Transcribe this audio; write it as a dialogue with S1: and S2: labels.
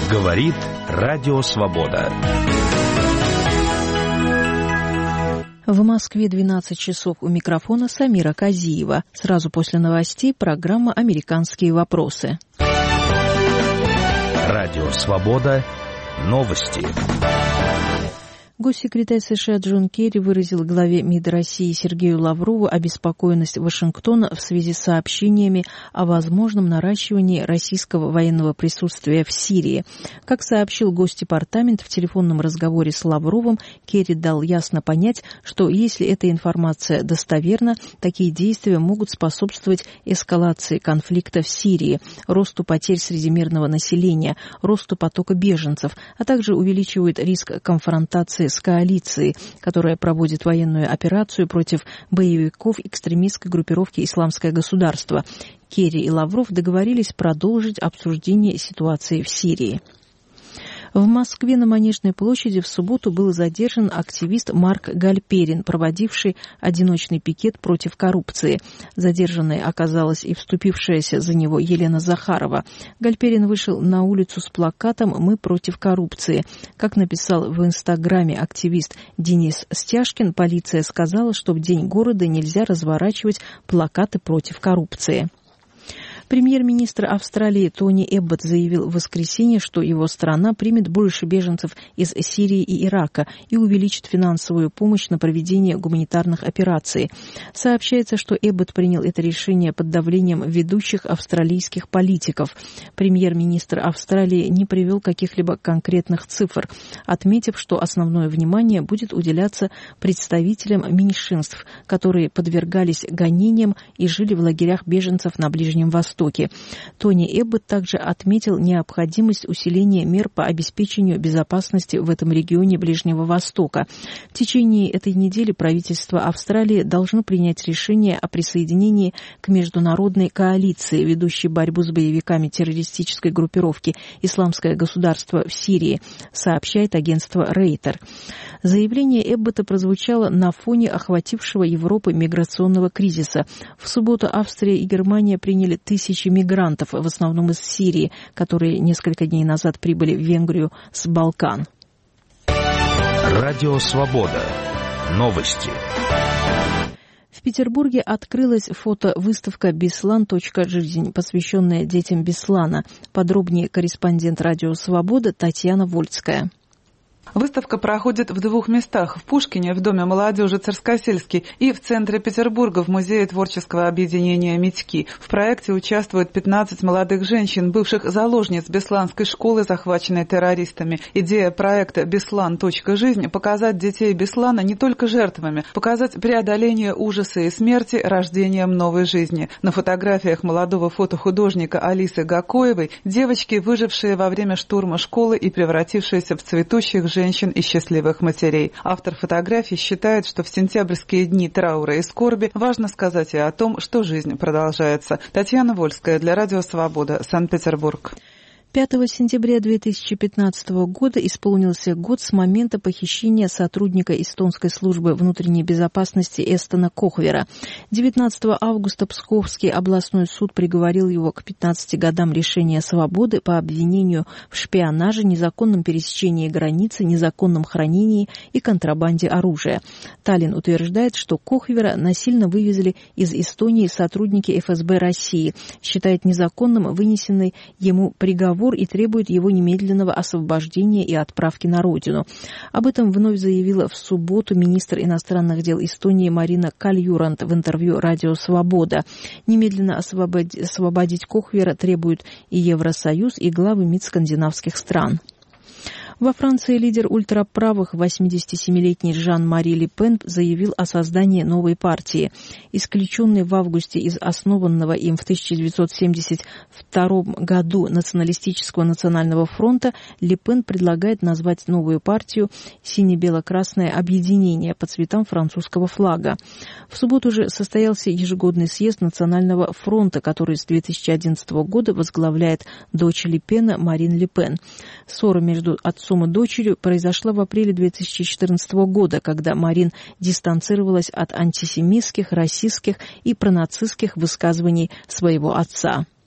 S1: Говорит Радио Свобода.
S2: В Москве 12 часов. У микрофона Самира Казиева. Сразу после новостей программа «Американские вопросы».
S1: Радио Свобода. Новости.
S2: Госсекретарь США Джон Керри выразил главе МИД России Сергею Лаврову обеспокоенность Вашингтона в связи с сообщениями о возможном наращивании российского военного присутствия в Сирии. Как сообщил Госдепартамент в телефонном разговоре с Лавровым, Керри дал ясно понять, что если эта информация достоверна, такие действия могут способствовать эскалации конфликта в Сирии, росту потерь среди мирного населения, росту потока беженцев, а также увеличивают риск конфронтации с коалицией, которая проводит военную операцию против боевиков экстремистской группировки «Исламское государство». Керри и Лавров договорились продолжить обсуждение ситуации в Сирии. В Москве на Манежной площади в субботу был задержан активист Марк Гальперин, проводивший одиночный пикет против коррупции. Задержанной оказалась и вступившаяся за него Елена Захарова. Гальперин вышел на улицу с плакатом «Мы против коррупции». Как написал в Инстаграме активист Денис Стяжкин, полиция сказала, что в День города нельзя разворачивать плакаты против коррупции. Премьер-министр Австралии Тони Эбботт заявил в воскресенье, что его страна примет больше беженцев из Сирии и Ирака и увеличит финансовую помощь на проведение гуманитарных операций. Сообщается, что Эбботт принял это решение под давлением ведущих австралийских политиков. Премьер-министр Австралии не привел каких-либо конкретных цифр, отметив, что основное внимание будет уделяться представителям меньшинств, которые подвергались гонениям и жили в лагерях беженцев на Ближнем Востоке. Тони Эбботт также отметил необходимость усиления мер по обеспечению безопасности в этом регионе Ближнего Востока. В течение этой недели правительство Австралии должно принять решение о присоединении к международной коалиции, ведущей борьбу с боевиками террористической группировки «Исламское государство» в Сирии, сообщает агентство Рейтер. Заявление Эбботта прозвучало на фоне охватившего Европу миграционного кризиса. В субботу Австрия и Германия приняли тысячи мигрантов, в основном из Сирии, которые несколько дней назад прибыли в Венгрию с Балкан.
S1: Радио Свобода. Новости.
S2: В Петербурге открылась фотовыставка «Беслан.жизнь», посвященная детям Беслана. Подробнее корреспондент Радио Свобода Татьяна Вольская.
S3: Выставка проходит в двух местах – в Пушкине, в Доме молодежи Царскосельский, и в центре Петербурга, в Музее творческого объединения «Митьки». В проекте участвуют 15 молодых женщин, бывших заложниц Бесланской школы, захваченной террористами. Идея проекта «Беслан.жизнь» – показать детей Беслана не только жертвами, показать преодоление ужаса и смерти рождением новой жизни. На фотографиях молодого фотохудожника Алисы Гакоевой девочки, выжившие во время штурма школы и превратившиеся в цветущих женщин и счастливых матерей. Автор фотографий считает, что в сентябрьские дни траура и скорби важно сказать и о том, что жизнь продолжается. Татьяна Вольская для Радио Свобода, Санкт-Петербург.
S2: 5 сентября 2015 года исполнился год с момента похищения сотрудника эстонской службы внутренней безопасности Эстона Кохвера. 19 августа Псковский областной суд приговорил его к 15 годам лишения свободы по обвинению в шпионаже, незаконном пересечении границы, незаконном хранении и контрабанде оружия. Таллин утверждает, что Кохвера насильно вывезли из Эстонии сотрудники ФСБ России, считает незаконным вынесенный ему приговор и требует его немедленного освобождения и отправки на родину. Об этом вновь заявила в субботу министр иностранных дел Эстонии Марина Кальюрант в интервью «Радио Свобода». Немедленно освободить Кохвера требуют и Евросоюз, и главы МИД скандинавских стран. Во Франции лидер ультраправых 87-летний Жан-Мари Ле Пен заявил о создании новой партии. Исключенный в августе из основанного им в 1972 году Националистического национального фронта, Ле Пен предлагает назвать новую партию «Сине-бело-красное объединение» по цветам французского флага. В субботу же состоялся ежегодный съезд Национального фронта, который с 2011 года возглавляет дочь Ле Пена Марин Ле Пен. Ссора между отцом и дочерью произошла в апреле 2014 года, когда Марин дистанцировалась от антисемитских, расистских и пронацистских высказываний своего отца.